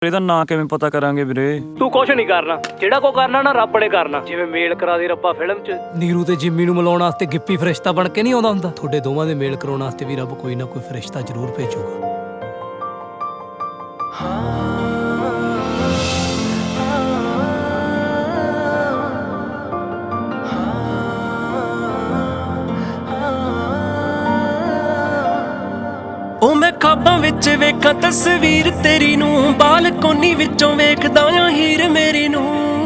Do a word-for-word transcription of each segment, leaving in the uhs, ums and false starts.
ਇਹਦਾ ਨਾਂ ਕਿਵੇਂ ਪਤਾ ਕਰਾਂਗੇ ਵੀਰੇ? ਤੂੰ ਕੁਛ ਨਹੀਂ ਕਰਨਾ, ਜਿਹੜਾ ਕੋ ਕਰਨਾ ਨਾ ਰੱਬ ਨੇ ਕਰਨਾ। ਜਿਵੇਂ ਮੇਲ ਕਰਾ ਦੇ ਰੱਬਾ ਫਿਲਮ 'ਚ। ਨੀਰੂ ਤੇ ਜਿੰਮੀ ਨੂੰ ਮਿਲਾਉਣ ਵਾਸਤੇ ਗਿੱਪੀ ਫਰਿਸ਼ਤਾ ਬਣ ਕੇ ਨਹੀਂ ਆਉਂਦਾ ਹੁੰਦਾ। ਤੁਹਾਡੇ ਦੋਵਾਂ ਦੇ ਮੇਲ ਕਰਾਉਣ ਵਾਸਤੇ ਵੀ ਰੱਬ ਕੋਈ ਨਾ ਕੋਈ ਫਰਿਸ਼ਤਾ ਜ਼ਰੂਰ ਭੇਜੂਗਾ। ओ मैं खाबां विच वेखां तस्वीर तेरी नूं, बालकोनी विचों वेखदा आ हीर मेरी नूं।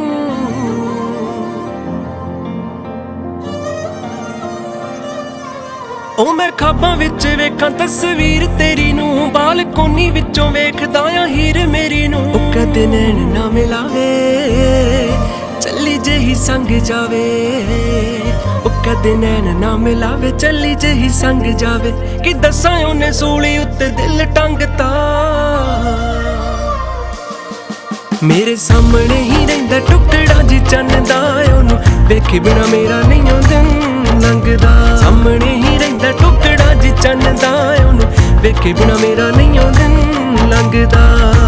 ओ मैं खाबां विच वेखां तस्वीर तेरी नूं, बालकोनी विचों वेखदा आ हीर मेरी नूं। ओ कदे नैन ना मिलावे, चली जेही संग जावे। ओ कदे नैन ना मिलावे, चली जेही संग जावे। कि दसां ओने सूली उत्ते दिल टंगता, मेरे सामने ही रहिंदा टुकड़ा जी चन्न दा। ओनू वेखे बिना मेरा नहीं ओ दिन लंघदा। सामने ही रहिंदा टुकड़ा जी चन्न दा। ओनू वेखे बिना मेरा नहीं ओ दिन लंघदा।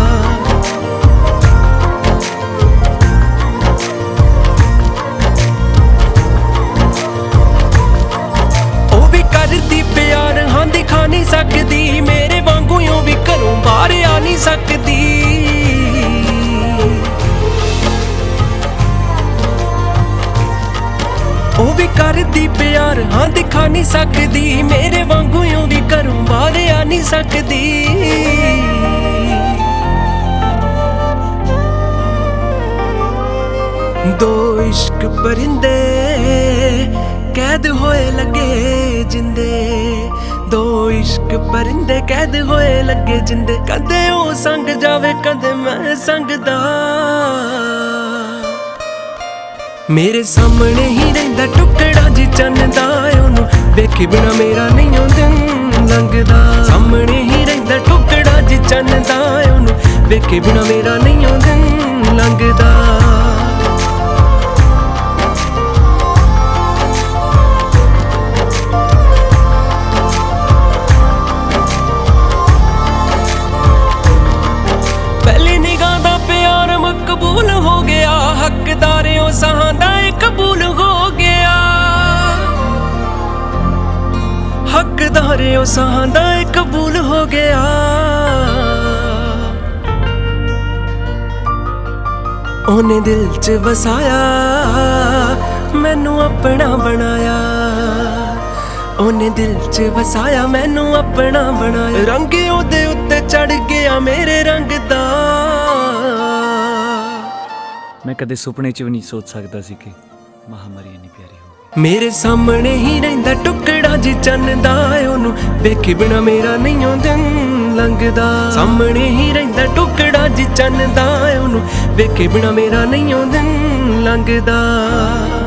प्यार हाँ दिखा नहीं सकती, मेरे वांगू यूं भी घरों बाहर आ नहीं सकती। ओ भी करती प्यार हाँ दिखा नहीं सकती, मेरे वांगू यूं भी घरों बाहर आ नहीं सकती। दो इश्क परिंदे कैद होए लगे जिंदे। दो इश्क परिंदे कैद होए लगे जिंदे। कदे ओ संग जावे कदे मैं संगदा। मेरे सामने ही रहिंदा टुकड़ा जी चन्न दा। ओनू वेखे बिना मेरा नहीं ओ दिन लंघदा। सामने ही रहिंदा टुकड़ा जी चन्न दा। ओनू वेखे बिना मेरा नहीं ओ दिन लंघदा। कबूल हो गया हकदारे सहांदा कबूल हो गया। हकदारे सहांदा कबूल हो गया। ओने दिल च वसाया मैनू अपना बनाया। ओने दिल च वसाया मैनू अपना बनाया। रंग ओदे उत्ते चढ़ गया मेरे रंग दा। मैं कदे सुपने च भी नहीं सोच सकता सी कि महामारी इन्नी प्यारी हो। मेरे सामने ही रहिंदा टुकड़ा जी चन्न दा। ओनू वेखे बिना मेरा नहीं ओ दिन लंघदा। सामने ही रहिंदा टुकड़ा जी चन्न दा। ओनू वेखे बिना मेरा नहीं ओ दिन लंघदा।